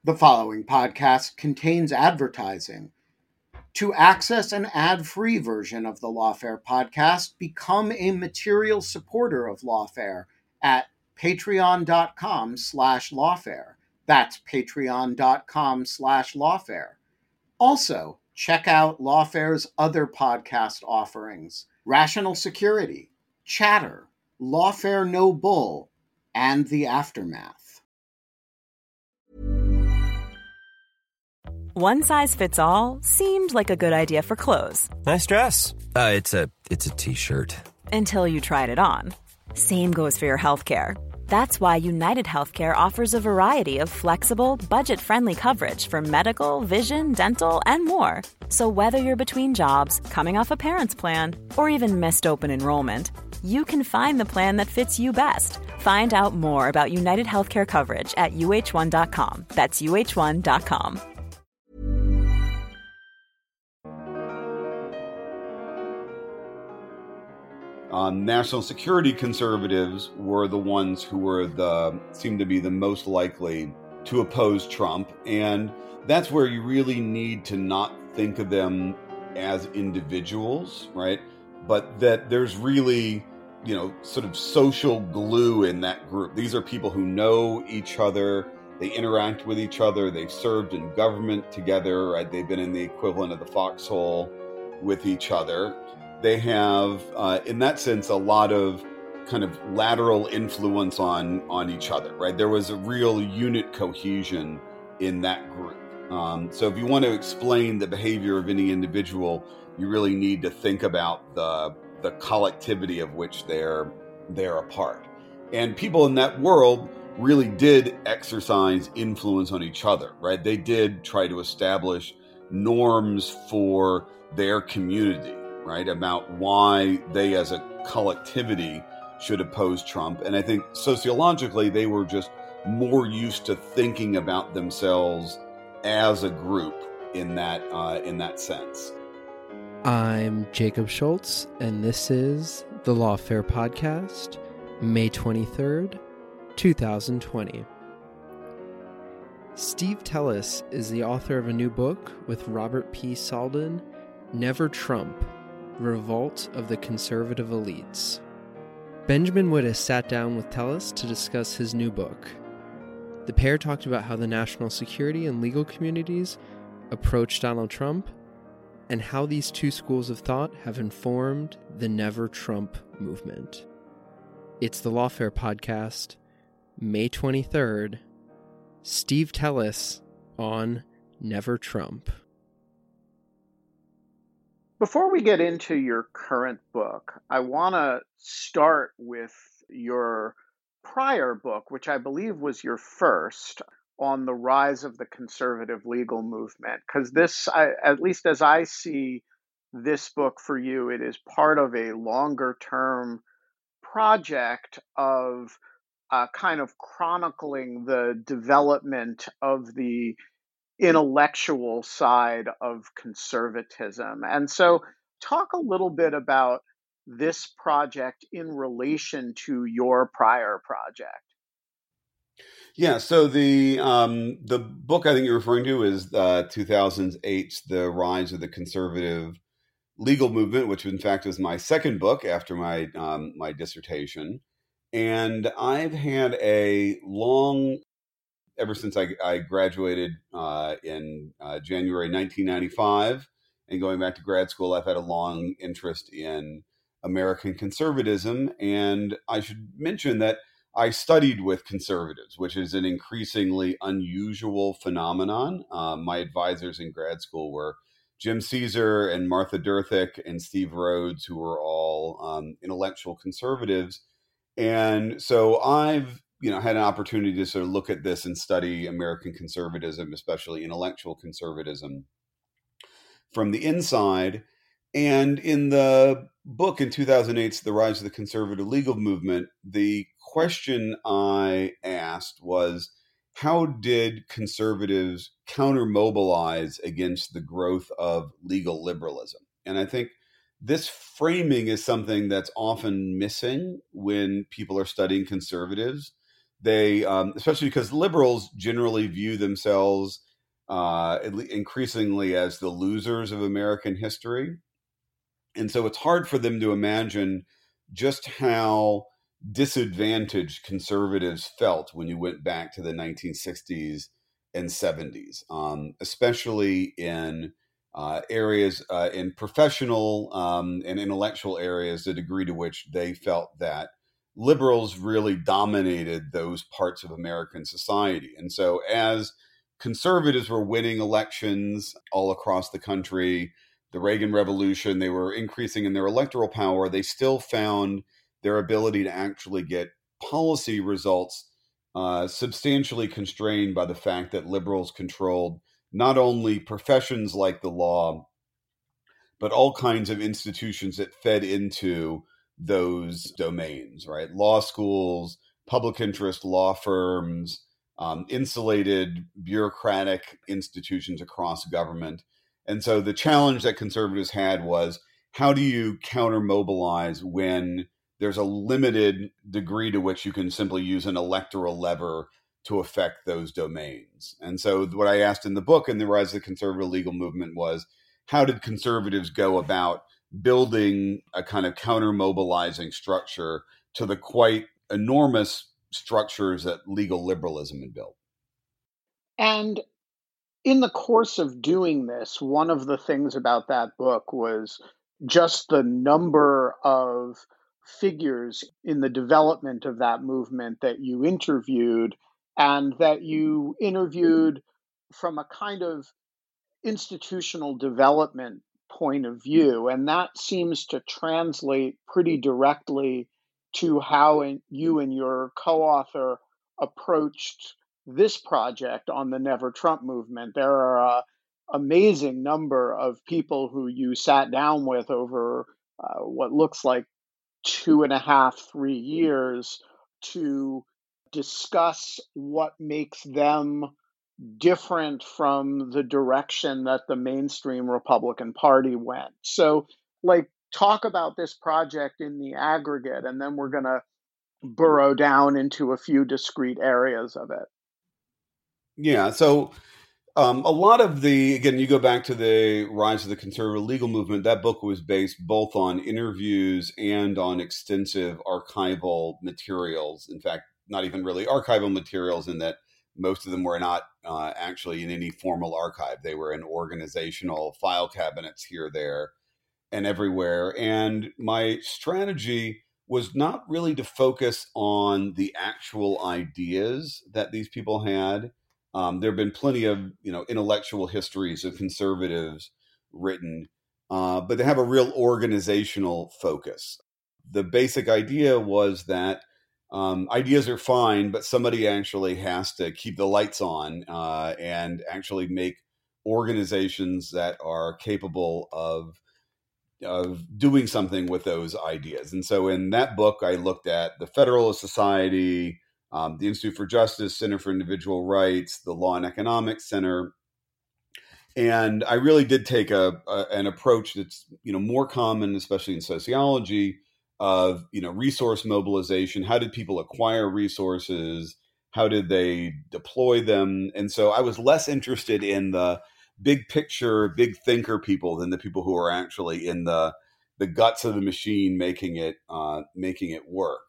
The following podcast contains advertising. To access an ad-free version of the Lawfare podcast, become a material supporter of Lawfare at patreon.com/lawfare. That's patreon.com/lawfare. Also, check out Lawfare's other podcast offerings: Rational Security, Chatter, Lawfare No Bull, and The Aftermath. One size fits all seemed like a good idea for clothes. Nice dress. It's a t-shirt. Until you tried it on. Same goes for your healthcare. That's why United Healthcare offers a variety of flexible, budget-friendly coverage for medical, vision, dental, and more. So whether you're between jobs, coming off a parent's plan, or even missed open enrollment, you can find the plan that fits you best. Find out more about United Healthcare coverage at uh1.com. That's uh1.com. National security conservatives were the ones who seemed to be the most likely to oppose Trump. And that's where you really need to not think of them as individuals, right? But that there's really, sort of social glue in that group. These are people who know each other. They interact with each other. They've served in government together, right? They've been in the equivalent of the foxhole with each other. They have, in that sense, a lot of kind of lateral influence on each other, right? There was a real unit cohesion in that group. So if you want to explain the behavior of any individual, you really need to think about the collectivity of which they're a part. And people in that world really did exercise influence on each other, right? They did try to establish norms for their community, right, about why they as a collectivity should oppose Trump. And I think sociologically, they were just more used to thinking about themselves as a group in that sense. I'm Jacob Schultz, and this is the Lawfare Podcast, May 23rd, 2020. Steve Tellis is the author of a new book with Robert P. Salden, Never Trump: Revolt of the Conservative Elites. Benjamin Wittes sat down with Tellis to discuss his new book. The pair talked about how the national security and legal communities approach Donald Trump and how these two schools of thought have informed the Never Trump movement. It's the Lawfare Podcast, May 23rd. Steve Tellis on Never Trump. Before we get into your current book, I want to start with your prior book, which I believe was your first, on the rise of the conservative legal movement. Because this, at least as I see this book for you, it is part of a longer term project of kind of chronicling the development of the intellectual side of conservatism. And so talk a little bit about this project in relation to your prior project. Yeah, so the book I think you're referring to is 2008's The Rise of the Conservative Legal Movement, which in fact was my second book after my my dissertation. And I've had a long, ever since I graduated in January 1995, and going back to grad school, I've had a long interest in American conservatism. And I should mention that I studied with conservatives, which is an increasingly unusual phenomenon. My advisors in grad school were Jim Caesar and Martha Durthik and Steve Rhodes, who were all intellectual conservatives. And so I've had an opportunity to sort of look at this and study American conservatism, especially intellectual conservatism, from the inside. And in the book in 2008's The Rise of the Conservative Legal Movement, the question I asked was, how did conservatives counter-mobilize against the growth of legal liberalism? And I think this framing is something that's often missing when people are studying conservatives. they, especially because liberals generally view themselves increasingly as the losers of American history. And so it's hard for them to imagine just how disadvantaged conservatives felt when you went back to the 1960s and 70s, especially in areas, in professional and intellectual areas, the degree to which they felt that liberals really dominated those parts of American society. And so as conservatives were winning elections all across the country, the Reagan Revolution, they were increasing in their electoral power, they still found their ability to actually get policy results substantially constrained by the fact that liberals controlled not only professions like the law, but all kinds of institutions that fed into those domains, right? Law schools, public interest law firms, insulated bureaucratic institutions across government. And so the challenge that conservatives had was, how do you counter mobilize when there's a limited degree to which you can simply use an electoral lever to affect those domains? And so what I asked in the book, in The Rise of the Conservative Legal Movement, was, how did conservatives go about building a kind of counter-mobilizing structure to the quite enormous structures that legal liberalism had built? And in the course of doing this, one of the things about that book was just the number of figures in the development of that movement that you interviewed, and that you interviewed from a kind of institutional development point of view. And that seems to translate pretty directly to how you and your co-author approached this project on the Never Trump movement. There are an amazing number of people who you sat down with over what looks like 2.5, 3 years to discuss what makes them different from the direction that the mainstream Republican Party went. So, talk about this project in the aggregate, and then we're going to burrow down into a few discrete areas of it. Yeah. So a lot of again, you go back to The Rise of the Conservative Legal Movement, that book was based both on interviews and on extensive archival materials. In fact, not even really archival materials, in that most of them were not actually in any formal archive. They were in organizational file cabinets here, there, and everywhere. And my strategy was not really to focus on the actual ideas that these people had. There have been plenty of intellectual histories of conservatives written, but they have a real organizational focus. The basic idea was that ideas are fine, but somebody actually has to keep the lights on and actually make organizations that are capable of doing something with those ideas. And so in that book, I looked at the Federalist Society, the Institute for Justice, Center for Individual Rights, the Law and Economics Center. And I really did take an approach that's more common, especially in sociology, of resource mobilization. How did people acquire resources? How did they deploy them? And so I was less interested in the big picture, big thinker people than the people who are actually in the guts of the machine making it work.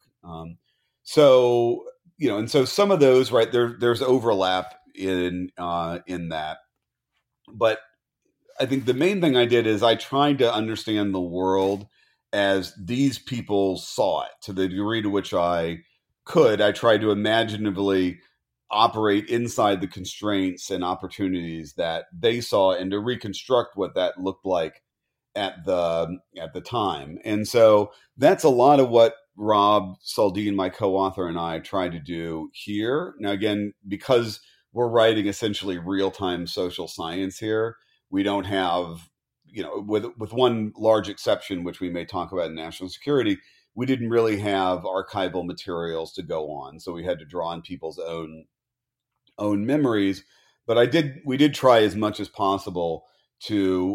So and so some of those, right, there's overlap in that. But I think the main thing I did is I tried to understand the world as these people saw it, to the degree to which I could. I tried to imaginatively operate inside the constraints and opportunities that they saw, and to reconstruct what that looked like at the time. And so that's a lot of what Rob Saldin, my co-author, and I tried to do here. Now, again, because we're writing essentially real-time social science here, we don't have, with one large exception, which we may talk about in national security, we didn't really have archival materials to go on. So we had to draw on people's own memories. But we did try as much as possible to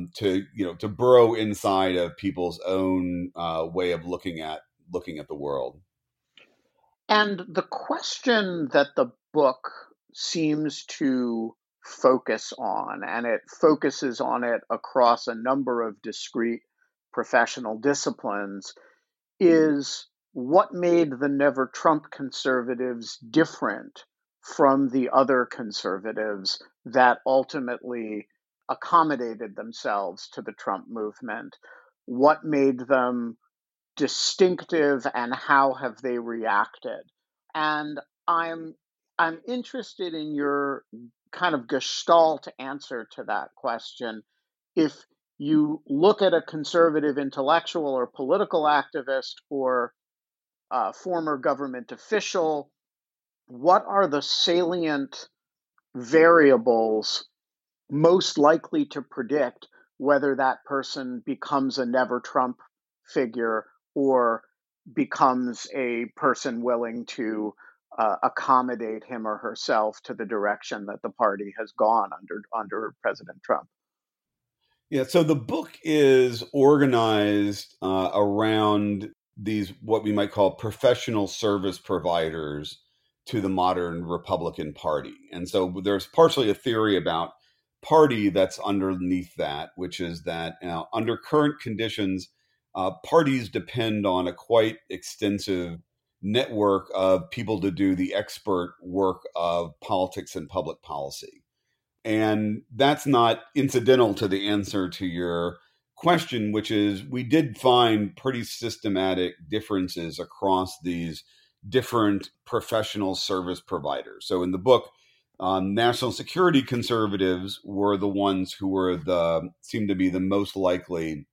burrow inside of people's own way of looking at the world. And the question that the book seems to focus on, and it focuses on it across a number of discrete professional disciplines, is what made the Never Trump conservatives different from the other conservatives that ultimately accommodated themselves to the Trump movement? What made them distinctive and how have they reacted? And I'm I'm interested in your kind of gestalt answer to that question. If you look at a conservative intellectual or political activist or former government official, what are the salient variables most likely to predict whether that person becomes a never Trump figure or becomes a person willing to accommodate him or herself to the direction that the party has gone under President Trump? Yeah, so the book is organized around these, what we might call professional service providers to the modern Republican Party. And so there's partially a theory about party that's underneath that, which is that under current conditions, parties depend on a quite extensive network of people to do the expert work of politics and public policy. And that's not incidental to the answer to your question, which is we did find pretty systematic differences across these different professional service providers. So in the book, national security conservatives were the ones who were seemed to be the most likely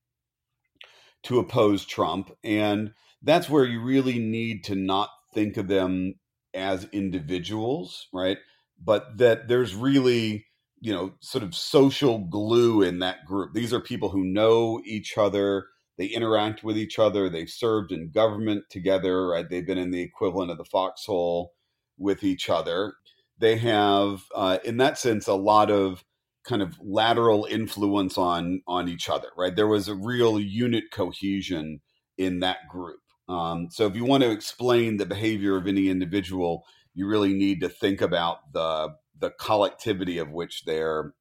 to oppose Trump. And that's where you really need to not think of them as individuals, right? But that there's really, sort of social glue in that group. These are people who know each other. They interact with each other. They've served in government together, right? They've been in the equivalent of the foxhole with each other. They have, in that sense, a lot of kind of lateral influence on each other, right? There was a real unit cohesion in that group. So if you want to explain the behavior of any individual, you really need to think about the collectivity of which they're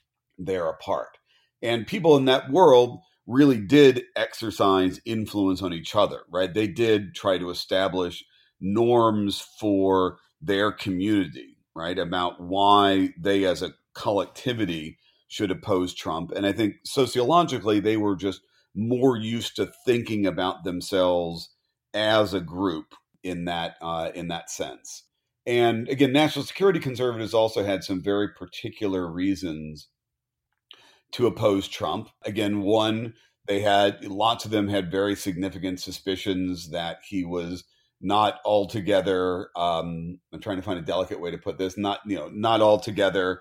a part. And people in that world really did exercise influence on each other, right? They did try to establish norms for their community, right? About why they as a collectivity should oppose Trump. And I think sociologically, they were just more used to thinking about themselves as a group in that sense. And again, national security conservatives also had some very particular reasons to oppose Trump. Again, one, lots of them had very significant suspicions that he was not altogether, I'm trying to find a delicate way to put this, not altogether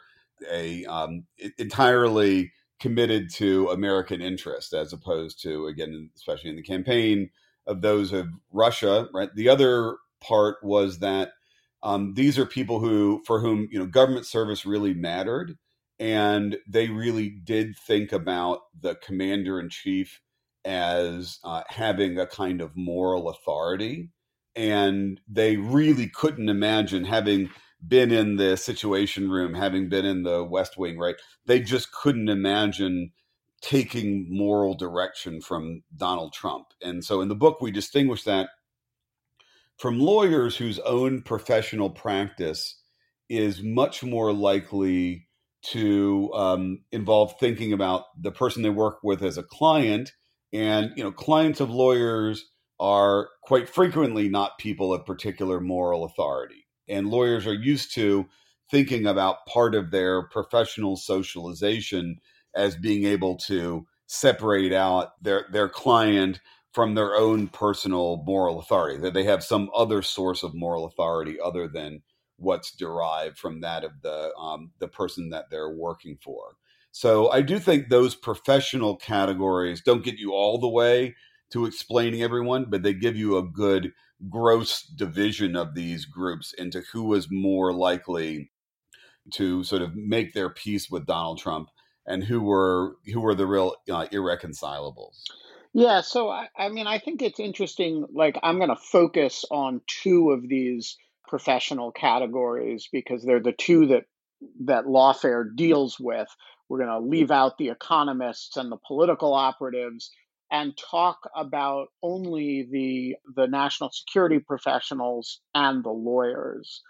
entirely committed to American interest, as opposed to, again, especially in the campaign, of those of Russia, right? The other part was that these are people for whom government service really mattered, and they really did think about the commander in chief as having a kind of moral authority, and they really couldn't imagine, having been in the Situation Room, having been in the West Wing, right? They just couldn't imagine taking moral direction from Donald Trump. And so in the book, we distinguish that from lawyers whose own professional practice is much more likely to involve thinking about the person they work with as a client. And, clients of lawyers are quite frequently not people of particular moral authority. And lawyers are used to thinking about part of their professional socialization as being able to separate out their client from their own personal moral authority, that they have some other source of moral authority other than what's derived from that of the person that they're working for. So I do think those professional categories don't get you all the way to explaining everyone, but they give you a good gross division of these groups into who was more likely to sort of make their peace with Donald Trump and who were the real irreconcilables. Yeah, so I mean, I think it's interesting. Like, I'm going to focus on two of these professional categories because they're the two that lawfare deals with. We're going to leave out the economists and the political operatives and talk about only the national security professionals and the lawyers.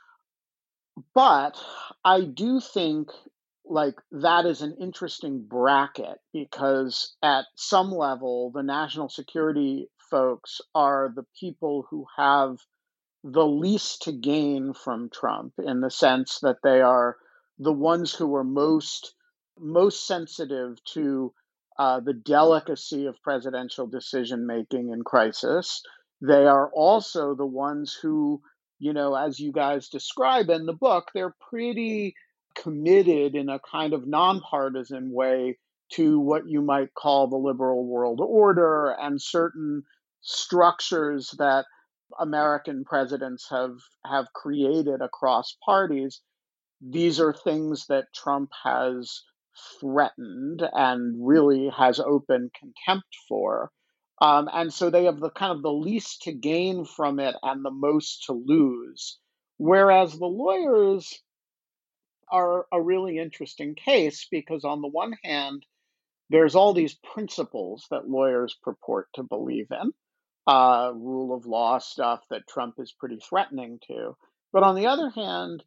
But I do think like that is an interesting bracket because at some level, the national security folks are the people who have the least to gain from Trump in the sense that they are the ones who are most sensitive to the delicacy of presidential decision making in crisis. They are also the ones who, as you guys describe in the book, they're pretty committed in a kind of nonpartisan way to what you might call the liberal world order and certain structures that American presidents have created across parties. These are things that Trump has threatened and really has open contempt for. And so they have the kind of the least to gain from it and the most to lose. Whereas the lawyers are a really interesting case because, on the one hand, there's all these principles that lawyers purport to believe in, rule of law stuff that Trump is pretty threatening to. But on the other hand,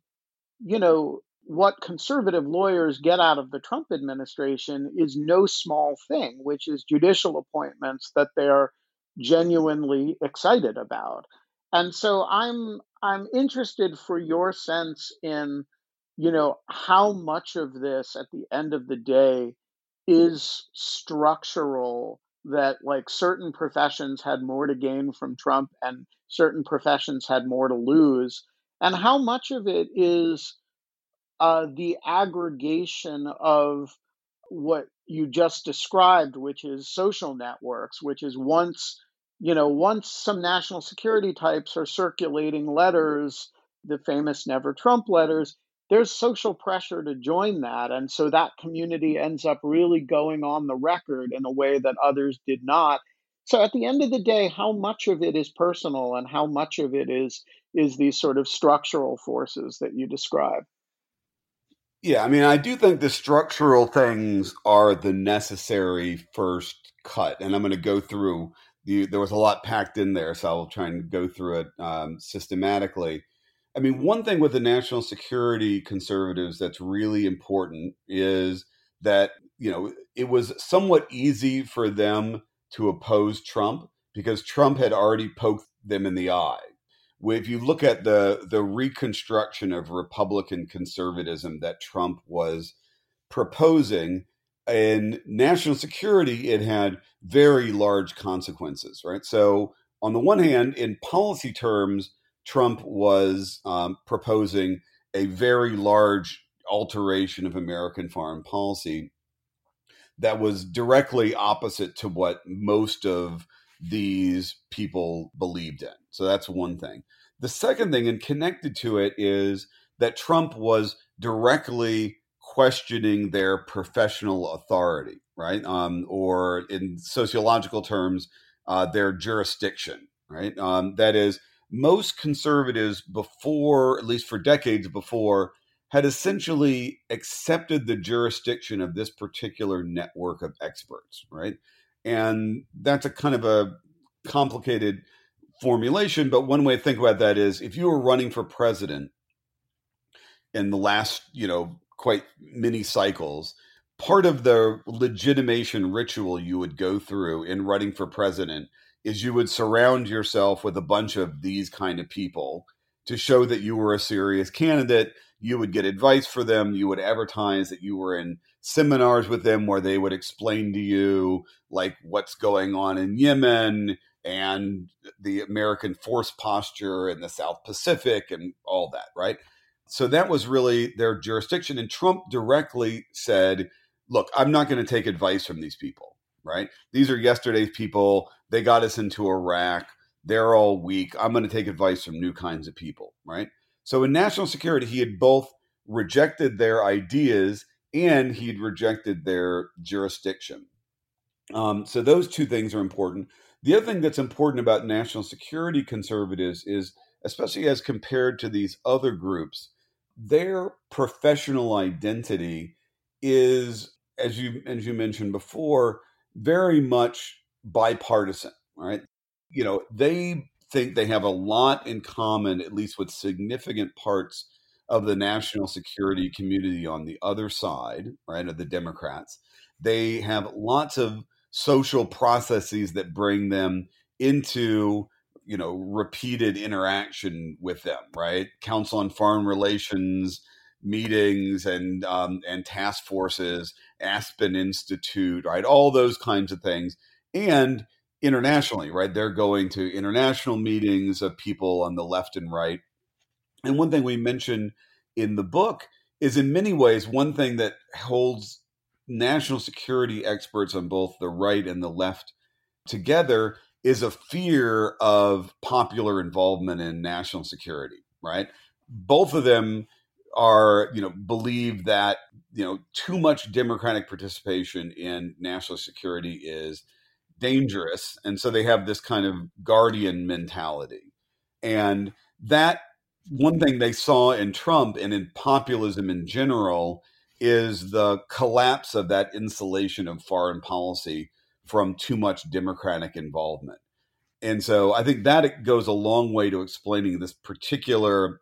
what conservative lawyers get out of the Trump administration is no small thing, which is judicial appointments that they're genuinely excited about. And so I'm interested for your sense in, how much of this at the end of the day is structural, that like certain professions had more to gain from Trump and certain professions had more to lose, and how much of it is the aggregation of what you just described, which is social networks, which is once some national security types are circulating letters, the famous Never Trump letters, there's social pressure to join that. And so that community ends up really going on the record in a way that others did not. So at the end of the day, how much of it is personal and how much of it is these sort of structural forces that you describe? Yeah, I mean, I do think the structural things are the necessary first cut, and I'm going to go through there was a lot packed in there, so I'll try and go through it systematically. I mean, one thing with the national security conservatives that's really important is that, it was somewhat easy for them to oppose Trump because Trump had already poked them in the eye. If you look at the reconstruction of Republican conservatism that Trump was proposing in national security, it had very large consequences, right? So on the one hand, in policy terms, Trump was proposing a very large alteration of American foreign policy that was directly opposite to what most of these people believed in. So that's one thing. The second thing, and connected to it, is that Trump was directly questioning their professional authority, right? Or in sociological terms, their jurisdiction, right? That is, most conservatives before, at least for decades before, had essentially accepted the jurisdiction of this particular network of experts, right? And that's a kind of a complicated formulation, but one way to think about that is if you were running for president in the last, quite many cycles, part of the legitimation ritual you would go through in running for president is you would surround yourself with a bunch of these kind of people to show that you were a serious candidate. You would get advice for them. You would advertise that you were in seminars with them where they would explain to you like what's going on in Yemen and the American force posture in the South Pacific and all that, right? So that was really their jurisdiction. And Trump directly said, look, I'm not going to take advice from these people, right? These are yesterday's people. They got us into Iraq. They're all weak. I'm going to take advice from new kinds of people, right? So in national security, he had both rejected their ideas and he'd rejected their jurisdiction. So those two things are important. The other thing that's important about national security conservatives is, especially as compared to these other groups, their professional identity is, as you mentioned before, very much bipartisan, right? They think they have a lot in common, at least with significant parts of the national security community on the other side, right, of the Democrats. They have lots of social processes that bring them into repeated interaction with them, right? Council on Foreign Relations meetings and task forces, Aspen Institute, right? All those kinds of things. And internationally, right? They're going to international meetings of people on the left and right. And one thing we mentioned in the book is, in many ways, one thing that holds national security experts on both the right and the left together is a fear of popular involvement in national security, right? Both of them believe that, too much Democratic participation in national security is dangerous. And so they have this kind of guardian mentality. And that one thing they saw in Trump and in populism in general is the collapse of that insulation of foreign policy from too much Democratic involvement. And so I think that it goes a long way to explaining this particular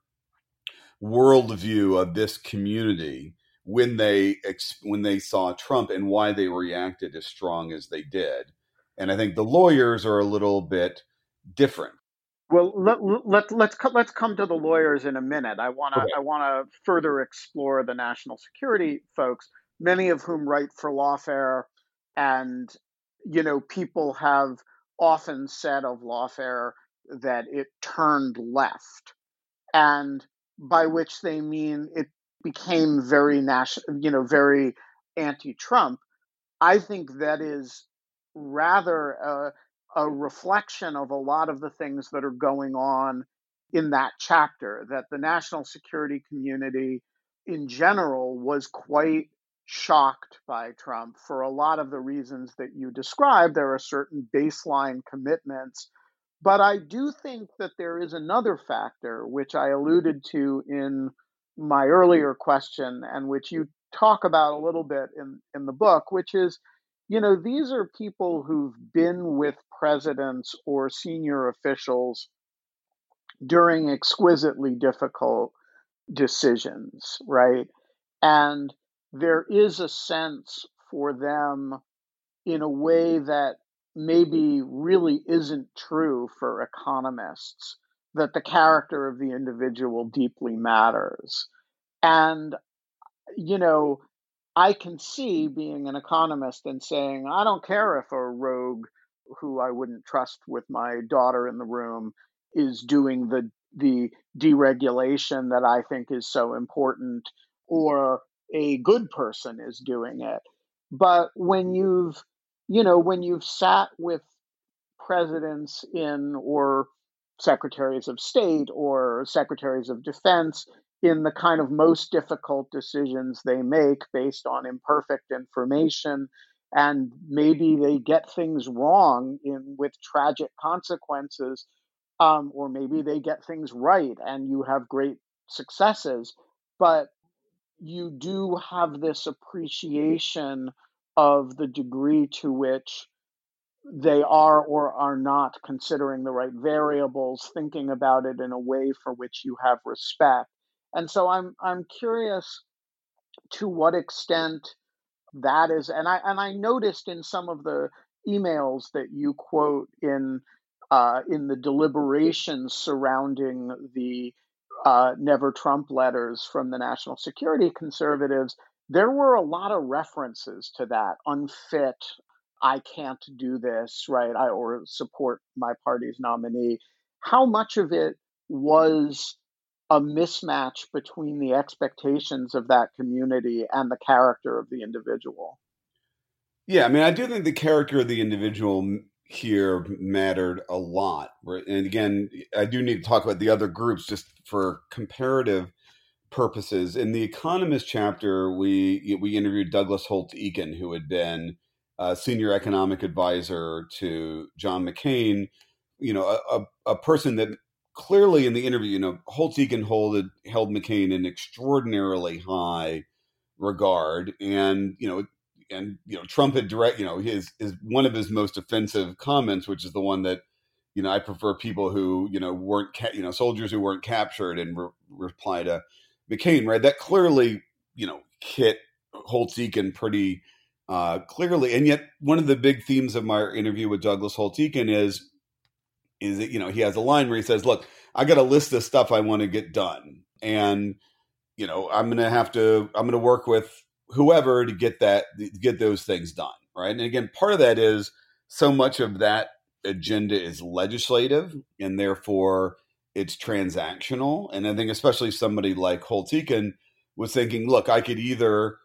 worldview of this community when they saw Trump and why they reacted as strong as they did. And I think the lawyers are a little bit different. Well, let's come to the lawyers in a minute. I want to further explore the national security folks, many of whom write for Lawfare, and people have often said of Lawfare that it turned left, and by which they mean it became very very anti-Trump. I think that is rather a reflection of a lot of the things that are going on in that chapter, that the national security community in general was quite shocked by Trump for a lot of the reasons that you described. There are certain baseline commitments. But I do think that there is another factor, which I alluded to in my earlier question, and which you talk about a little bit in the book, which is, these are people who've been with presidents or senior officials during exquisitely difficult decisions, right? And there is a sense for them in a way that maybe really isn't true for economists, that the character of the individual deeply matters. And, I can see being an economist and saying, I don't care if a rogue who I wouldn't trust with my daughter in the room is doing the deregulation that I think is so important, or a good person is doing it. But when you've sat with presidents in, or secretaries of state or secretaries of defense in the kind of most difficult decisions they make based on imperfect information, and maybe they get things wrong with tragic consequences, or maybe they get things right and you have great successes, but you do have this appreciation of the degree to which they are or are not considering the right variables, thinking about it in a way for which you have respect. And so I'm curious to what extent that is, and I noticed in some of the emails that you quote in the deliberations surrounding the Never Trump letters from the national security conservatives, there were a lot of references to that unfit. I can't do this, right? Or support my party's nominee. How much of it was a mismatch between the expectations of that community and the character of the individual? Yeah, I mean, I do think the character of the individual here mattered a lot. And again, I do need to talk about the other groups just for comparative purposes. In the Economist chapter, we interviewed Douglas Holt Eakin, who had been senior economic advisor to John McCain, a person that clearly in the interview, Holtz-Eakin held McCain in extraordinarily high regard, and Trump had his one of his most offensive comments, which is the one that I prefer people who weren't soldiers who weren't captured, and reply to McCain, right? That clearly hit Holtz-Eakin pretty clearly, and yet one of the big themes of my interview with Douglas Holtz-Eakin is that he has a line where he says, "Look, I got a list of stuff I want to get done, and I'm going to work with whoever to get those things done." Right. And again, part of that is so much of that agenda is legislative, and therefore it's transactional. And I think especially somebody like Holtz-Eakin was thinking, look, I could either,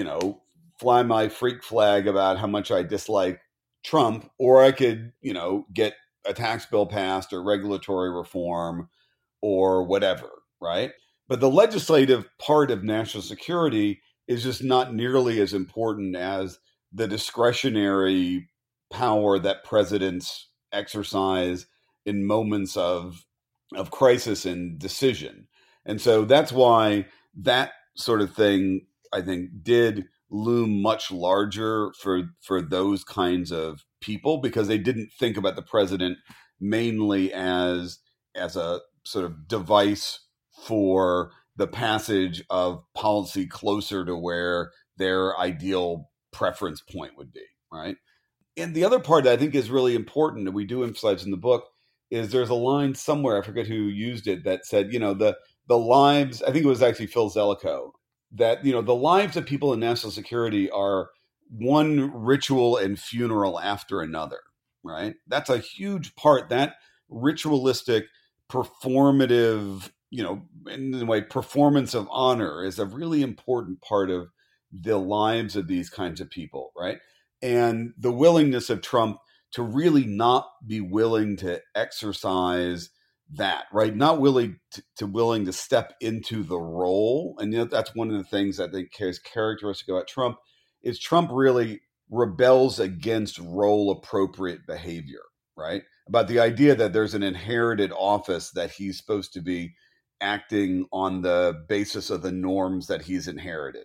fly my freak flag about how much I dislike Trump, or I could, get a tax bill passed or regulatory reform or whatever. Right. But the legislative part of national security is just not nearly as important as the discretionary power that presidents exercise in moments of crisis and decision. And so that's why that sort of thing, I think, did loom much larger for those kinds of people, because they didn't think about the president mainly as a sort of device for the passage of policy closer to where their ideal preference point would be, right? And the other part that I think is really important that we do emphasize in the book is there's a line somewhere, I forget who used it, that said, the lives, I think it was actually Phil Zelikow, that, the lives of people in national security are one ritual and funeral after another, right? That's a huge part, that ritualistic, performative, in the way, performance of honor is a really important part of the lives of these kinds of people, right? And the willingness of Trump to really not be willing to exercise that, right? Not willing to step into the role. And that's one of the things I think is characteristic about Trump, is Trump really rebels against role appropriate behavior, right? About the idea that there's an inherited office that he's supposed to be acting on the basis of the norms that he's inherited.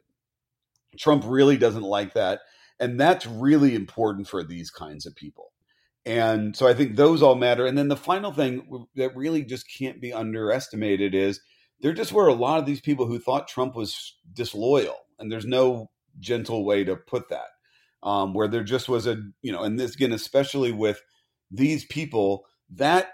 Trump really doesn't like that. And that's really important for these kinds of people. And so I think those all matter. And then the final thing that really just can't be underestimated is there just were a lot of these people who thought Trump was disloyal. And there's no gentle way to put that, where there just was and this, again, especially with these people, that,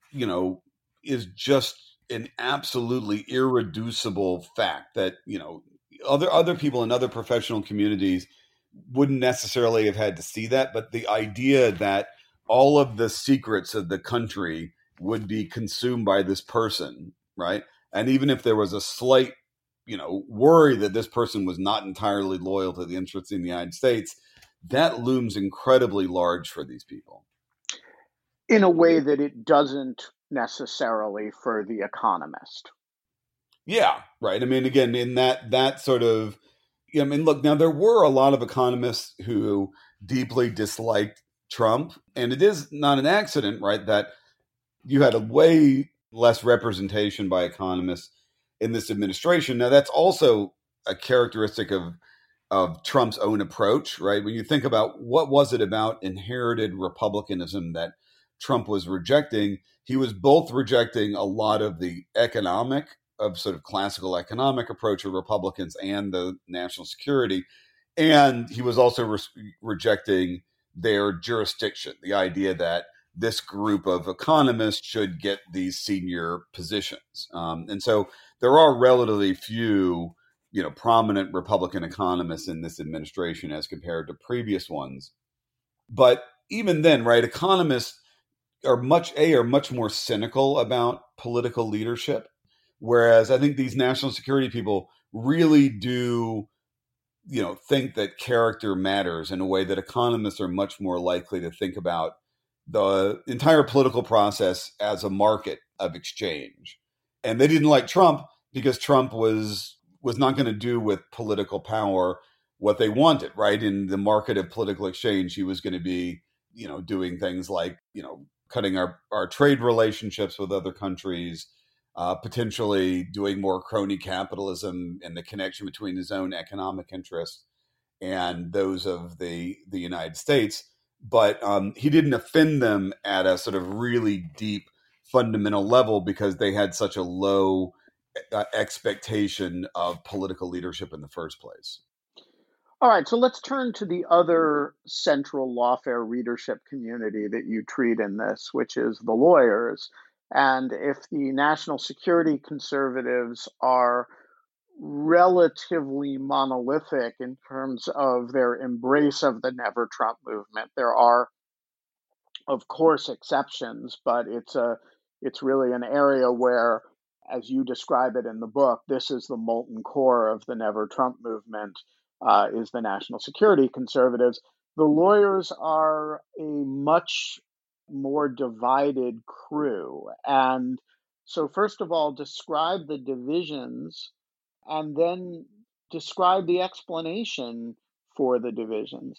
is just an absolutely irreducible fact that, other people in other professional communities wouldn't necessarily have had to see that. But the idea that all of the secrets of the country would be consumed by this person, right? And even if there was a slight, worry that this person was not entirely loyal to the interests in the United States, that looms incredibly large for these people. In a way that it doesn't necessarily for the economist. Yeah, right. I mean, again, in that sort of, look, now there were a lot of economists who deeply disliked Trump, and it is not an accident, right, that you had a way less representation by economists in this administration. Now, that's also a characteristic of Trump's own approach, right? When you think about what was it about inherited republicanism that Trump was rejecting, he was both rejecting a lot of the sort of classical economic approach of Republicans and the national security. And he was also rejecting their jurisdiction, the idea that this group of economists should get these senior positions. And so there are relatively few, prominent Republican economists in this administration as compared to previous ones. But even then, right, economists are much more cynical about political leadership. Whereas I think these national security people really do, think that character matters in a way that economists are much more likely to think about the entire political process as a market of exchange. And they didn't like Trump because Trump was not going to do with political power what they wanted, right? In the market of political exchange, he was going to be, doing things like, cutting our trade relationships with other countries, potentially doing more crony capitalism and the connection between his own economic interests and those of the United States. But he didn't offend them at a sort of really deep fundamental level because they had such a low expectation of political leadership in the first place. All right, so let's turn to the other central lawfare readership community that you treat in this, which is the lawyers. And if the national security conservatives are relatively monolithic in terms of their embrace of the Never Trump movement, there are, of course, exceptions, but it's really an area where, as you describe it in the book, this is the molten core of the Never Trump movement, is the national security conservatives. The lawyers are a much more divided crew. And so, first of all, describe the divisions and then describe the explanation for the divisions.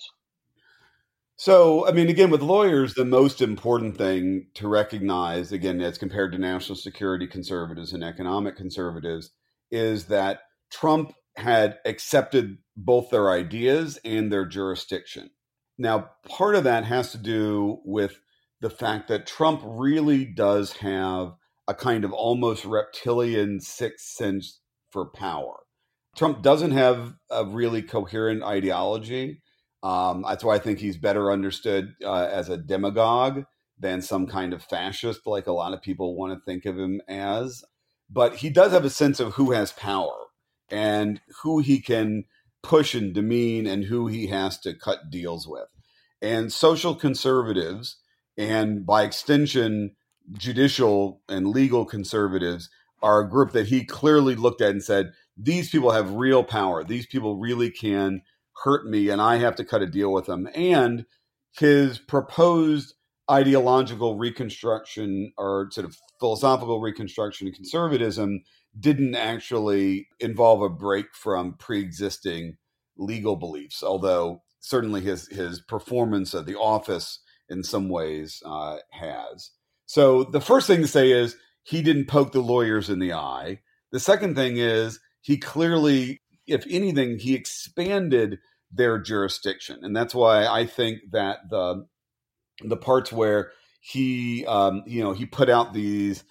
So, I mean, again, with lawyers, the most important thing to recognize, again, as compared to national security conservatives and economic conservatives, is that Trump had accepted both their ideas and their jurisdiction. Now, part of that has to do with the fact that Trump really does have a kind of almost reptilian sixth sense for power. Trump doesn't have a really coherent ideology. That's why I think he's better understood as a demagogue than some kind of fascist, like a lot of people want to think of him as. But he does have a sense of who has power and who he can push and demean and who he has to cut deals with. And social conservatives, and by extension, judicial and legal conservatives, are a group that he clearly looked at and said, these people have real power. These people really can hurt me, and I have to cut a deal with them. And his proposed ideological reconstruction or sort of philosophical reconstruction of conservatism didn't actually involve a break from pre-existing legal beliefs, although certainly his performance of the office in some ways has. So the first thing to say is he didn't poke the lawyers in the eye. The second thing is he clearly, if anything, he expanded their jurisdiction. And that's why I think that the parts where he put out these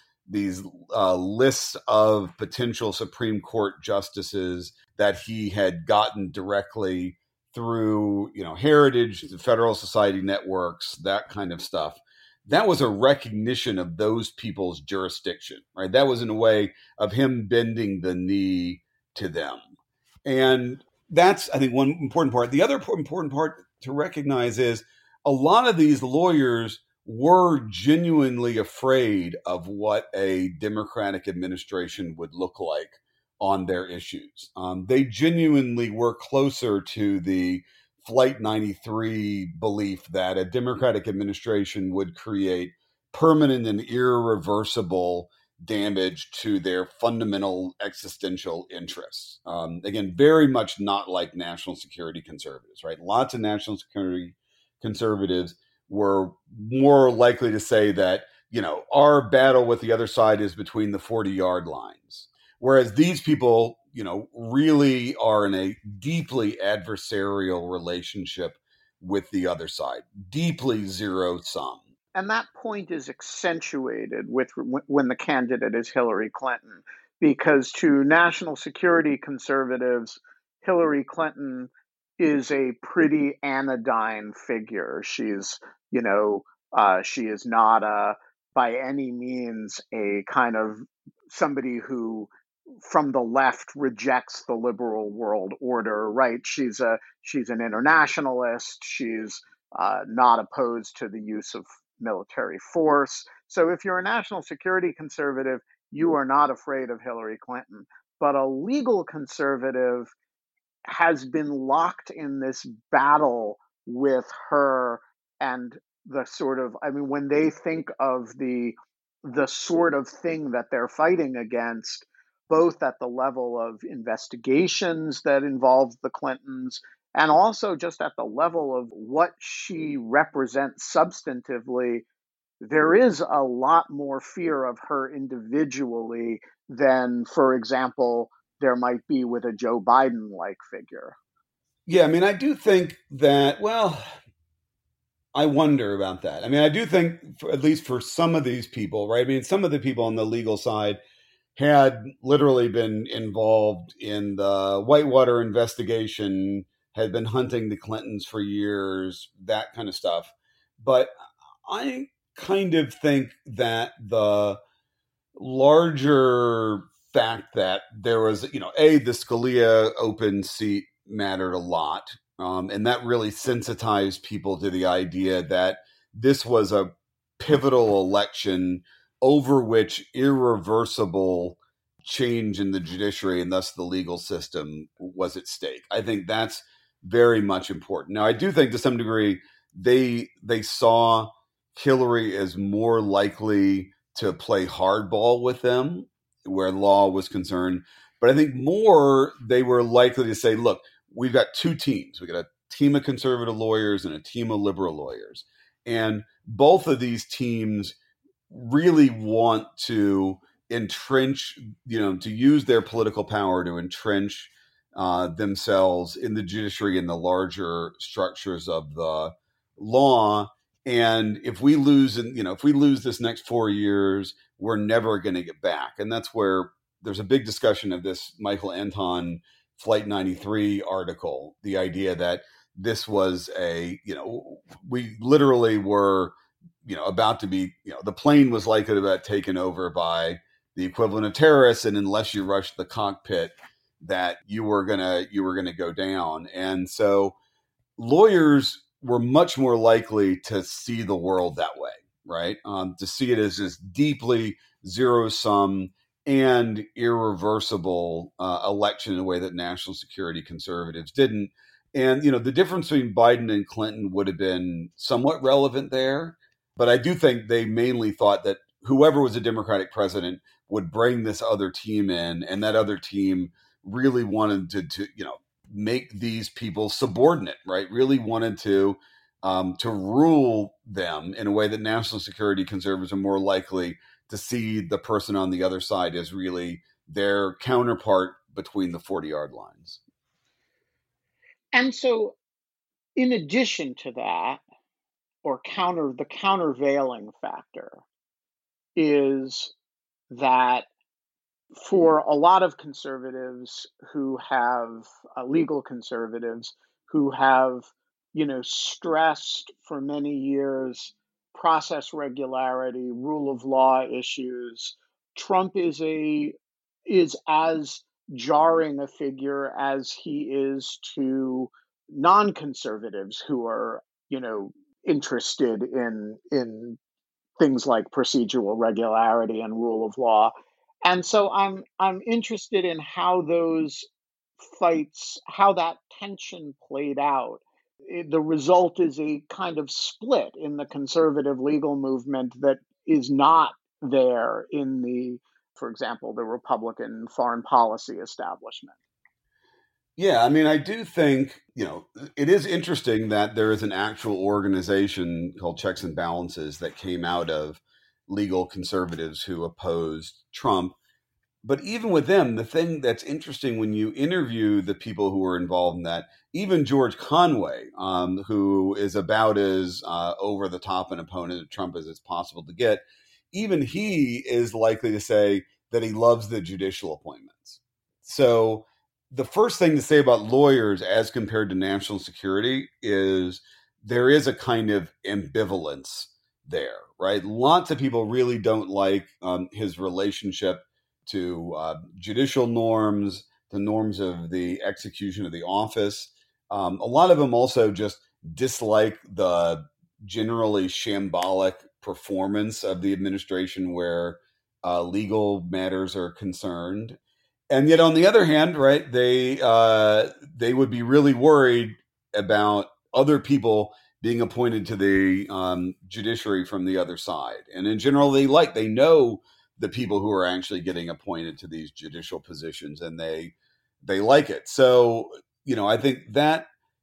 lists of potential Supreme Court justices that he had gotten directly through, Heritage, the Federal Society networks, that kind of stuff. That was a recognition of those people's jurisdiction, right? That was in a way of him bending the knee to them. And that's, I think, one important part. The other important part to recognize is a lot of these lawyers were genuinely afraid of what a Democratic administration would look like on their issues. They genuinely were closer to the Flight 93 belief that a Democratic administration would create permanent and irreversible damage to their fundamental existential interests. Again, very much not like national security conservatives, right? Lots of national security conservatives were more likely to say that, our battle with the other side is between the 40-yard lines. Whereas these people, really are in a deeply adversarial relationship with the other side, deeply zero-sum. And that point is accentuated when the candidate is Hillary Clinton, because to national security conservatives, Hillary Clinton is a pretty anodyne figure. She's, she is not by any means a kind of somebody who from the left rejects the liberal world order, right? She's an internationalist. She's not opposed to the use of military force. So if you're a national security conservative, you are not afraid of Hillary Clinton. But a legal conservative has been locked in this battle with her, and the sort of, when they think of the sort of thing that they're fighting against, both at the level of investigations that involve the Clintons And also just at the level of what she represents substantively, there is a lot more fear of her individually than, for example, there might be with a Joe Biden-like figure. Yeah, I mean, I do think that, well, I wonder about that. I mean, I do think, at least for some of these people, right? I mean, some of the people on the legal side had literally been involved in the Whitewater investigation, had been hunting the Clintons for years, that kind of stuff. But I kind of think that the larger fact that there was, the Scalia open seat mattered a lot. And that really sensitized people to the idea that this was a pivotal election over which irreversible change in the judiciary and thus the legal system was at stake. I think that's very much important. Now, I do think to some degree they saw Hillary as more likely to play hardball with them where law was concerned. But I think more they were likely to say, look, we've got two teams. We got a team of conservative lawyers and a team of liberal lawyers. And both of these teams really want to entrench, to use their political power to entrench themselves in the judiciary and the larger structures of the law. And if we lose, this next 4 years, we're never going to get back. And that's where there's a big discussion of this Michael Anton Flight 93 article, the idea that this was we literally were, about to be, the plane was likely to be taken over by the equivalent of terrorists. And unless you rushed the cockpit, that you were gonna go down. And so lawyers were much more likely to see the world that way, right? To see it as this deeply zero-sum and irreversible election in a way that national security conservatives didn't. And, the difference between Biden and Clinton would have been somewhat relevant there. But I do think they mainly thought that whoever was a Democratic president would bring this other team in, and that other team really wanted to make these people subordinate, right? Really wanted to rule them in a way that national security conservatives are more likely to see the person on the other side as really their counterpart between the 40-yard lines. And so, in addition to that, or the countervailing factor is that for a lot of conservatives who have legal conservatives who have, stressed for many years process regularity, rule of law issues, Trump is as jarring a figure as he is to non-conservatives who are, interested in things like procedural regularity and rule of law. And so I'm interested in how those fights, how that tension played out. The result is a kind of split in the conservative legal movement that is not there in for example, the Republican foreign policy establishment. Yeah, I mean, I do think, it is interesting that there is an actual organization called Checks and Balances that came out of legal conservatives who opposed Trump. But even with them, the thing that's interesting when you interview the people who were involved in that, even George Conway, who is about as over the top an opponent of Trump as it's possible to get, even he is likely to say that he loves the judicial appointments. So the first thing to say about lawyers as compared to national security is there is a kind of ambivalence there, right? Lots of people really don't like his relationship to judicial norms, the norms of the execution of the office. A lot of them also just dislike the generally shambolic performance of the administration where legal matters are concerned. And yet, on the other hand, right, they would be really worried about other people being appointed to the judiciary from the other side. And in general, they know the people who are actually getting appointed to these judicial positions, and they like it. So, I think that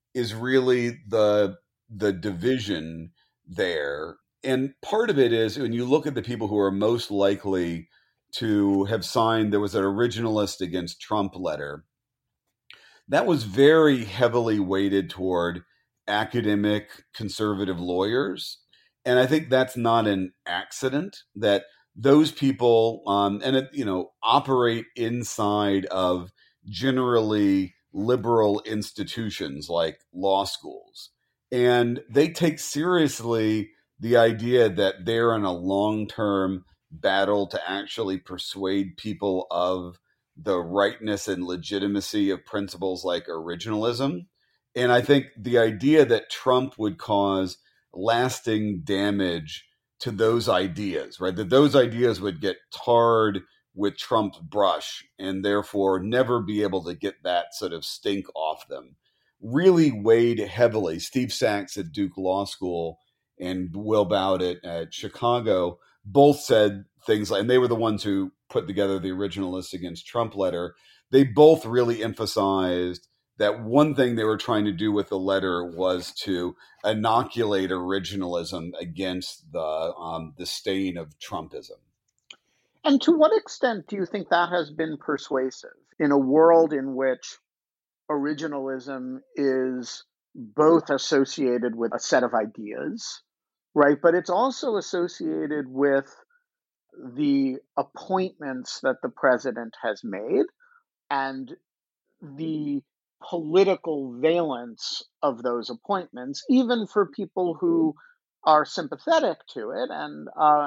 is really the division there. And part of it is when you look at the people who are most likely to have signed, there was an originalist against Trump letter that was very heavily weighted toward academic conservative lawyers. And I think that's not an accident that those people operate inside of generally liberal institutions like law schools. And they take seriously the idea that they're in a long-term battle to actually persuade people of the rightness and legitimacy of principles like originalism. And I think the idea that Trump would cause lasting damage to those ideas, right? That those ideas would get tarred with Trump's brush and therefore never be able to get that sort of stink off them, really weighed heavily. Steve Sachs at Duke Law School and Will Bowdit at Chicago both said things like, and they were the ones who put together the originalist against Trump letter. They both really emphasized that one thing they were trying to do with the letter was to inoculate originalism against the stain of Trumpism. And to what extent do you think that has been persuasive in a world in which originalism is both associated with a set of ideas, right? But it's also associated with the appointments that the president has made and the political valence of those appointments, even for people who are sympathetic to it. And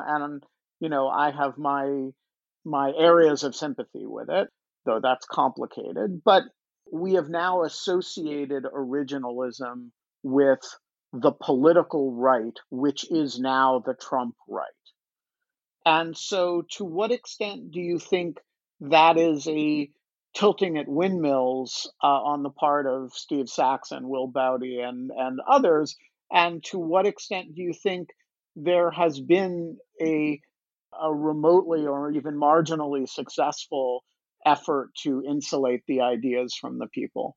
I have my areas of sympathy with it, though that's complicated. But we have now associated originalism with the political right, which is now the Trump right. And so, to what extent do you think that is a tilting at windmills on the part of Steve Sachs and Will Bowdy and others? And to what extent do you think there has been a remotely or even marginally successful effort to insulate the ideas from the people?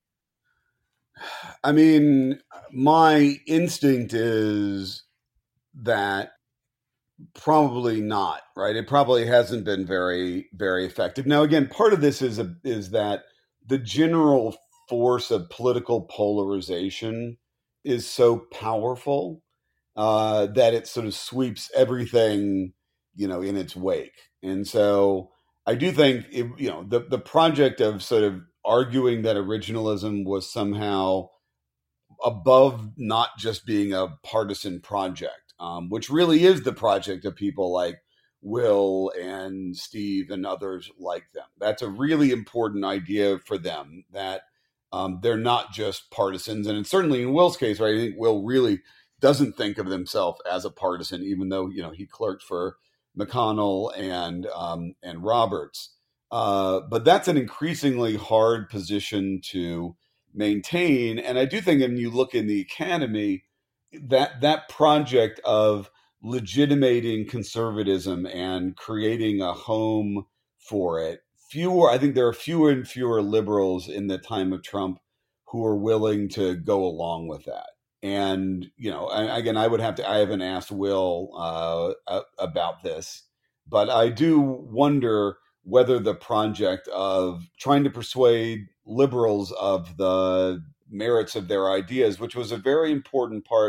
I mean, my instinct is that probably not, right? It probably hasn't been very, very effective. Now, again, part of this is that the general force of political polarization is so powerful that it sort of sweeps everything, in its wake. And so I do think, the project of sort of arguing that originalism was somehow above not just being a partisan project, which really is the project of people like Will and Steve and others like them. That's a really important idea for them, that they're not just partisans. And it's certainly in Will's case, right? I think Will really doesn't think of himself as a partisan, even though, he clerked for McConnell and Roberts. But that's an increasingly hard position to maintain. And I do think when you look in the academy, that project of legitimating conservatism and creating a home for it, I think there are fewer and fewer liberals in the time of Trump who are willing to go along with that. And, again, I haven't asked Will about this, but I do wonder whether the project of trying to persuade liberals of the merits of their ideas, which was a very important part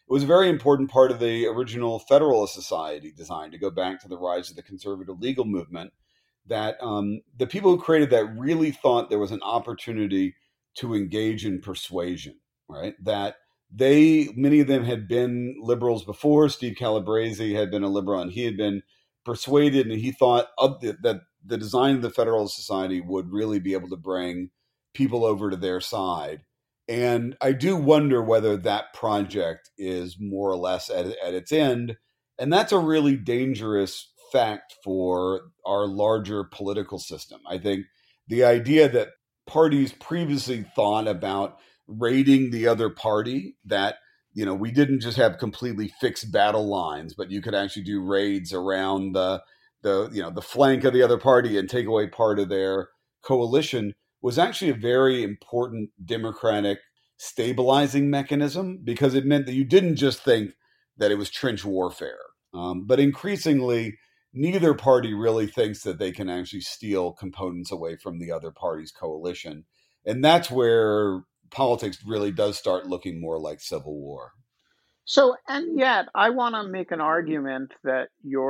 of the original Federalist Society design, to go back to the rise of the conservative legal movement, that the people who created that really thought there was an opportunity to engage in persuasion, right? That many of them had been liberals before. Steve Calabrese had been a liberal, and he had been persuaded, and he thought that the design of the Federalist Society would really be able to bring people over to their side. And I do wonder whether that project is more or less at its end. And that's a really dangerous fact for our larger political system. I think the idea that parties previously thought about raiding the other party, that we didn't just have completely fixed battle lines, but you could actually do raids around the flank of the other party and take away part of their coalition, was actually a very important democratic stabilizing mechanism, because it meant that you didn't just think that it was trench warfare. But increasingly, neither party really thinks that they can actually steal components away from the other party's coalition. And that's where politics really does start looking more like civil war. So, and yet, I want to make an argument that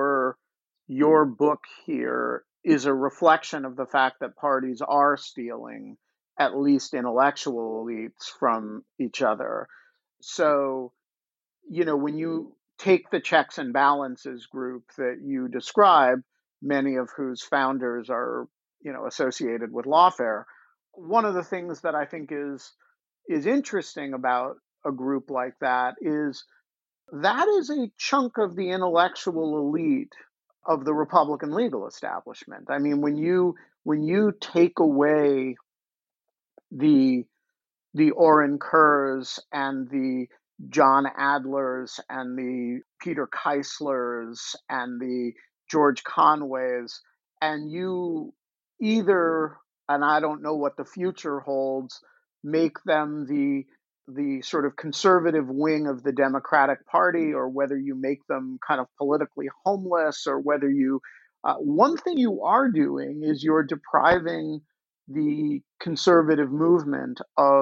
your book here is a reflection of the fact that parties are stealing at least intellectual elites from each other. So, when you take the checks and balances group that you describe, many of whose founders are, associated with lawfare, one of the things that I think is interesting about a group like that is a chunk of the intellectual elite of the Republican legal establishment. I mean, when you take away the Orin Kerrs and the John Adlers and the Peter Keislers and the George Conways, and you either, and I don't know what the future holds, make them the sort of conservative wing of the Democratic Party, or whether you make them kind of politically homeless, or whether one thing you are doing is you're depriving the conservative movement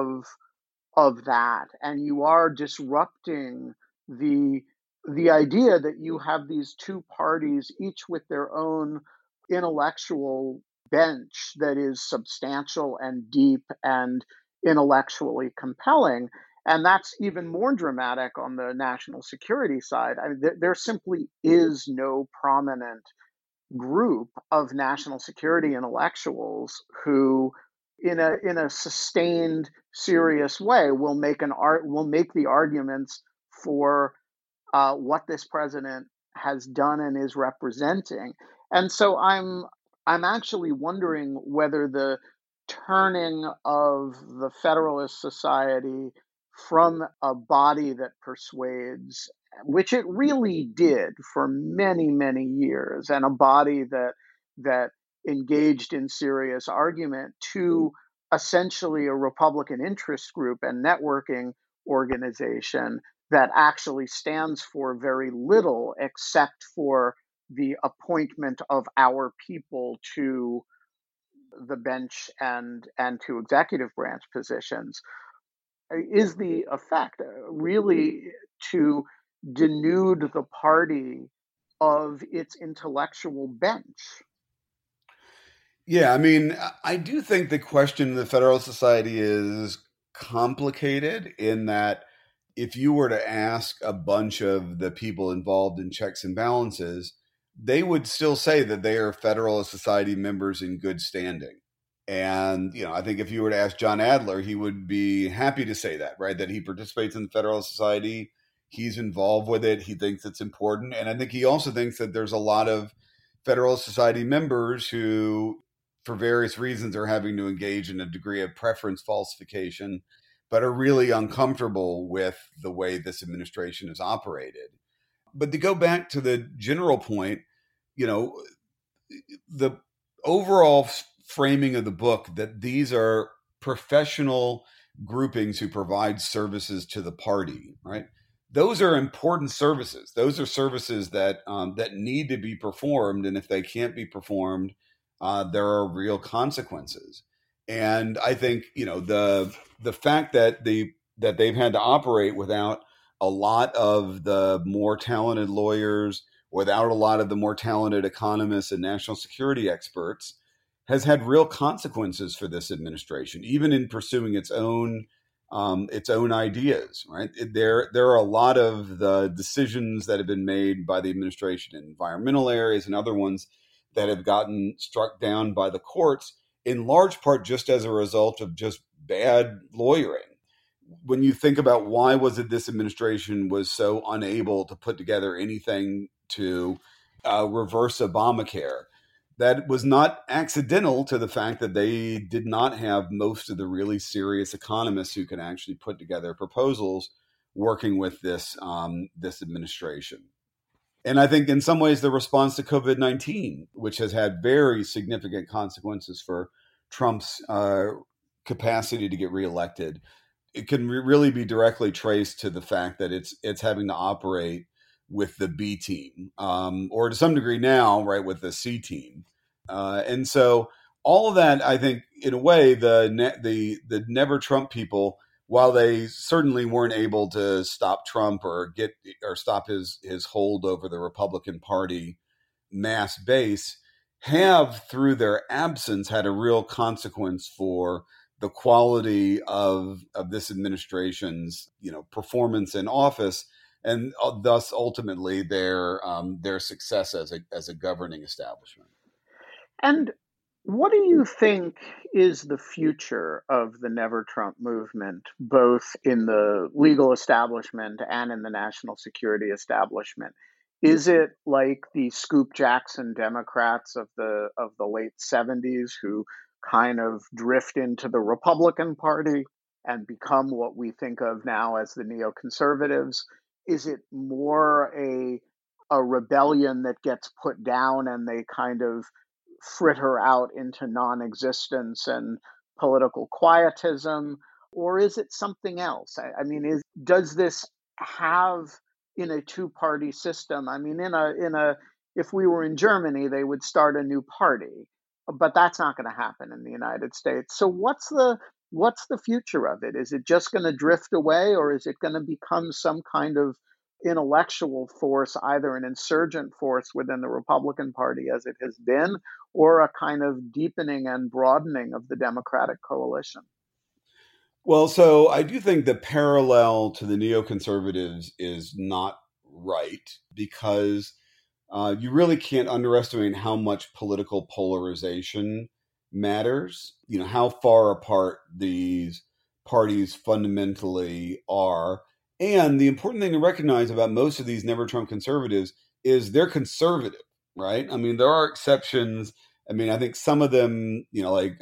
of that, and you are disrupting the idea that you have these two parties, each with their own intellectual bench that is substantial and deep and intellectually compelling. And that's even more dramatic on the national security side. I mean, there simply is no prominent group of national security intellectuals who, in a sustained, serious way, will make the arguments for what this president has done and is representing. And so I'm actually wondering whether the turning of the Federalist Society from a body that persuades, which it really did for many, many years, and a body that engaged in serious argument, to essentially a Republican interest group and networking organization that actually stands for very little except for the appointment of our people to the bench and to executive branch positions, is the effect really to denude the party of its intellectual bench? Yeah, I mean, I do think the question of the Federalist Society is complicated in that if you were to ask a bunch of the people involved in checks and balances, they would still say that they are Federalist Society members in good standing. And, I think if you were to ask John Adler, he would be happy to say that, right? That he participates in the Federalist Society. He's involved with it. He thinks it's important. And I think he also thinks that there's a lot of Federalist Society members who, for various reasons, are having to engage in a degree of preference falsification, but are really uncomfortable with the way this administration is operated. But to go back to the general point, the overall framing of the book, that these are professional groupings who provide services to the party, right? Those are important services. Those are services that need to be performed, and if they can't be performed, there are real consequences. And I think the fact that they've had to operate without a lot of the more talented lawyers, without a lot of the more talented economists and national security experts, has had real consequences for this administration, even in pursuing its own ideas. Right? There are a lot of the decisions that have been made by the administration in environmental areas and other ones that have gotten struck down by the courts, in large part just as a result of just bad lawyering. When you think about why was it this administration was so unable to put together anything to reverse Obamacare, that was not accidental to the fact that they did not have most of the really serious economists who can actually put together proposals working with this administration. And I think in some ways the response to COVID-19, which has had very significant consequences for Trump's capacity to get reelected, it can really be directly traced to the fact that it's having to operate with the B team, or to some degree now, right, with the C team, and so all of that, I think, in a way, the Never Trump people, while they certainly weren't able to stop Trump or stop his hold over the Republican Party mass base, have through their absence had a real consequence for the quality of this administration's performance in office, and thus ultimately their success as a governing establishment. And what do you think is the future of the Never Trump movement, both in the legal establishment and in the national security establishment? Is it like the Scoop Jackson Democrats of the late 70s who kind of drift into the Republican Party and become what we think of now as the neoconservatives? Is it more a rebellion that gets put down and they kind of fritter out into non-existence and political quietism, or is it something else? I mean, does this have in a two-party system? I mean, if we were in Germany, they would start a new party, but that's not going to happen in the United States. So what's the future of it? Is it just going to drift away, or is it going to become some kind of intellectual force, either an insurgent force within the Republican Party as it has been, or a kind of deepening and broadening of the Democratic coalition? Well, so I do think the parallel to the neoconservatives is not right, because you really can't underestimate how much political polarization matters. How far apart these parties fundamentally are. And the important thing to recognize about most of these Never Trump conservatives is they're conservative, right? I mean, there are exceptions. I mean, I think some of them, like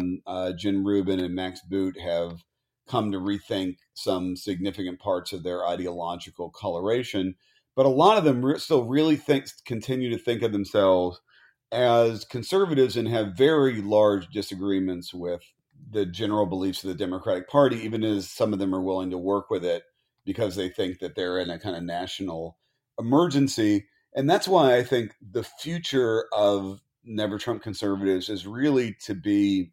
Jen Rubin and Max Boot, have come to rethink some significant parts of their ideological coloration. But a lot of them still really continue to think of themselves as conservatives and have very large disagreements with the general beliefs of the Democratic Party, even as some of them are willing to work with it because they think that they're in a kind of national emergency. And that's why I think the future of Never Trump conservatives is really to be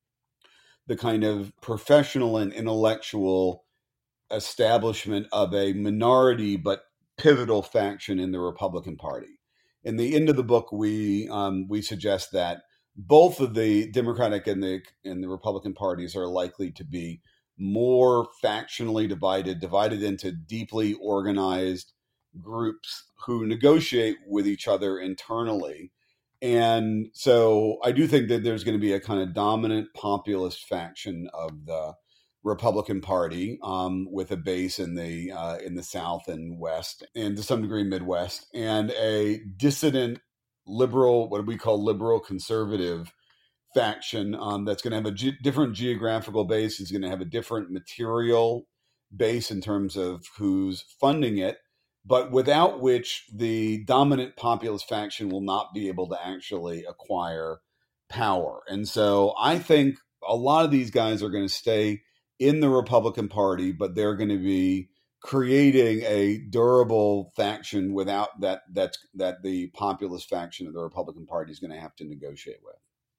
the kind of professional and intellectual establishment of a minority but pivotal faction in the Republican Party. In the end of the book, we suggest that both of the Democratic and the Republican parties are likely to be more factionally divided into deeply organized groups who negotiate with each other internally. And so I do think that there's going to be a kind of dominant populist faction of the Republican Party, with a base in the South and West, and to some degree Midwest, and a dissident liberal, what we call liberal conservative faction, that's going to have a different geographical base. Is going to have a different material base in terms of who's funding it, but without which the dominant populist faction will not be able to actually acquire power. And so I think a lot of these guys are going to stay in the Republican Party, but they're going to be creating a durable faction without that the populist faction of the Republican Party is going to have to negotiate with.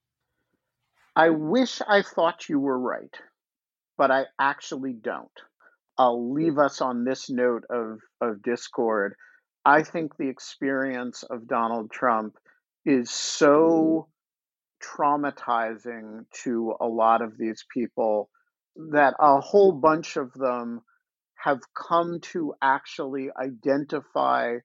I wish I thought you were right, but I actually don't. I'll leave us on this note of discord. I think the experience of Donald Trump is so traumatizing to a lot of these people that a whole bunch of them have come to actually identify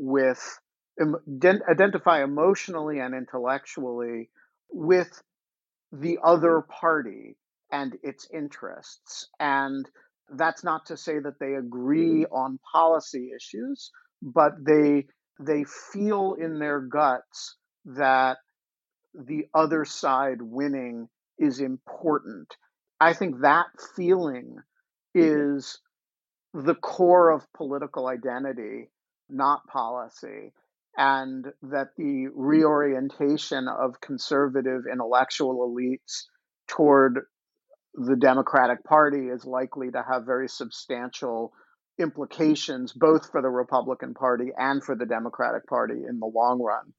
emotionally and intellectually with the other party and its interests. And that's not to say that they agree on policy issues, but they feel in their guts that the other side winning is important. I think that feeling is the core of political identity, not policy, and that the reorientation of conservative intellectual elites toward the Democratic Party is likely to have very substantial implications both for the Republican Party and for the Democratic Party in the long run.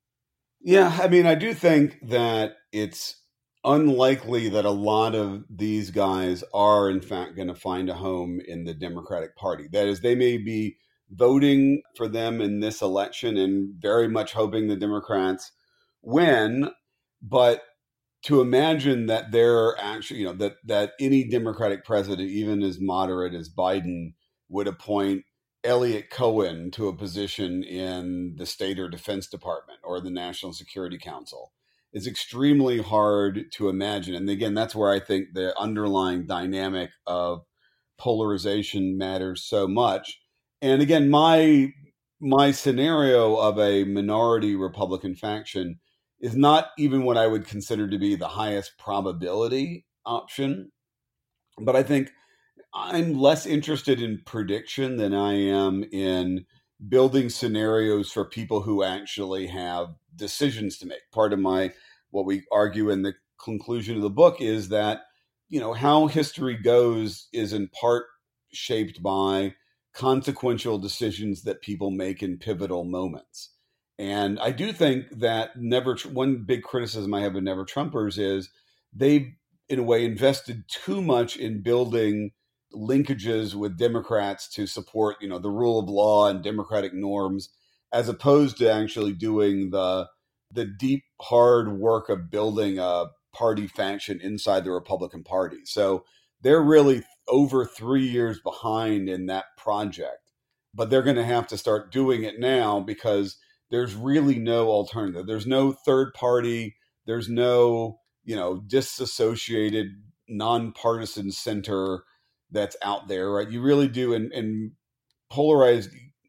Yeah, I mean, I do think that it's unlikely that a lot of these guys are, in fact, going to find a home in the Democratic Party. That is, they may be voting for them in this election and very much hoping the Democrats win, but to imagine that they're actually, that any Democratic president, even as moderate as Biden, would appoint Elliot Cohen to a position in the State or Defense Department or the National Security Council is extremely hard to imagine. And again, that's where I think the underlying dynamic of polarization matters so much. And again, my scenario of a minority Republican faction is not even what I would consider to be the highest probability option. But I think I'm less interested in prediction than I am in building scenarios for people who actually have decisions to make. Part of what we argue in the conclusion of the book is that, how history goes is in part shaped by consequential decisions that people make in pivotal moments. And I do think that one big criticism I have of Never Trumpers is they've, in a way, invested too much in building linkages with Democrats to support, the rule of law and democratic norms, as opposed to actually doing the deep, hard work of building a party faction inside the Republican Party. So they're really over 3 years behind in that project, but they're going to have to start doing it now because there's really no alternative. There's no third party. There's no, disassociated, nonpartisan center that's out there, right? You really do in polarized,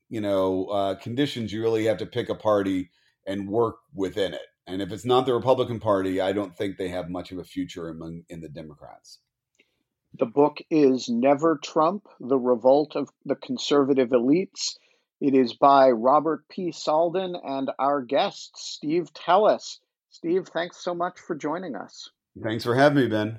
conditions, you really have to pick a party and work within it. And if it's not the Republican Party, I don't think they have much of a future in the Democrats. The book is Never Trump, The Revolt of the Conservative Elites. It is by Robert P. Salden and our guest, Steve Tellis. Steve, thanks so much for joining us. Thanks for having me, Ben.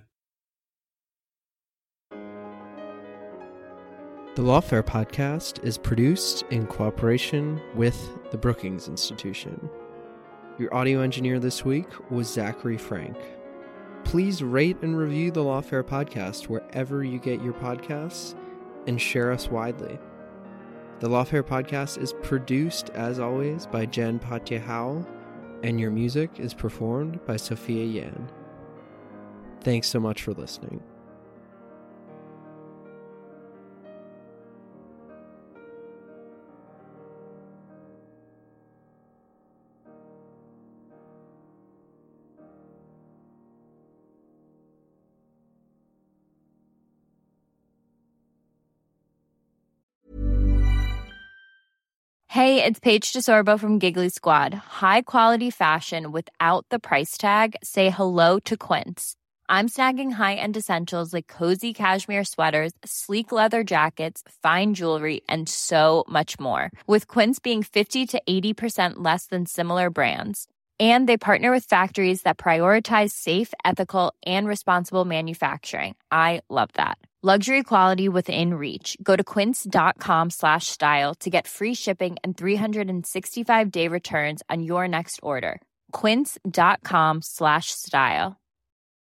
The Lawfare Podcast is produced in cooperation with the Brookings Institution. Your audio engineer this week was Zachary Frank. Please rate and review the Lawfare Podcast wherever you get your podcasts and share us widely. The Lawfare Podcast is produced, as always, by Jen Patya-Howell, and your music is performed by Sophia Yan. Thanks so much for listening. Hey, it's Paige DeSorbo from Giggly Squad. High quality fashion without the price tag. Say hello to Quince. I'm snagging high-end essentials like cozy cashmere sweaters, sleek leather jackets, fine jewelry, and so much more. With Quince being 50 to 80% less than similar brands. And they partner with factories that prioritize safe, ethical, and responsible manufacturing. I love that. Luxury quality within reach. Go to quince.com/style to get free shipping and 365-day returns on your next order. Quince.com/style.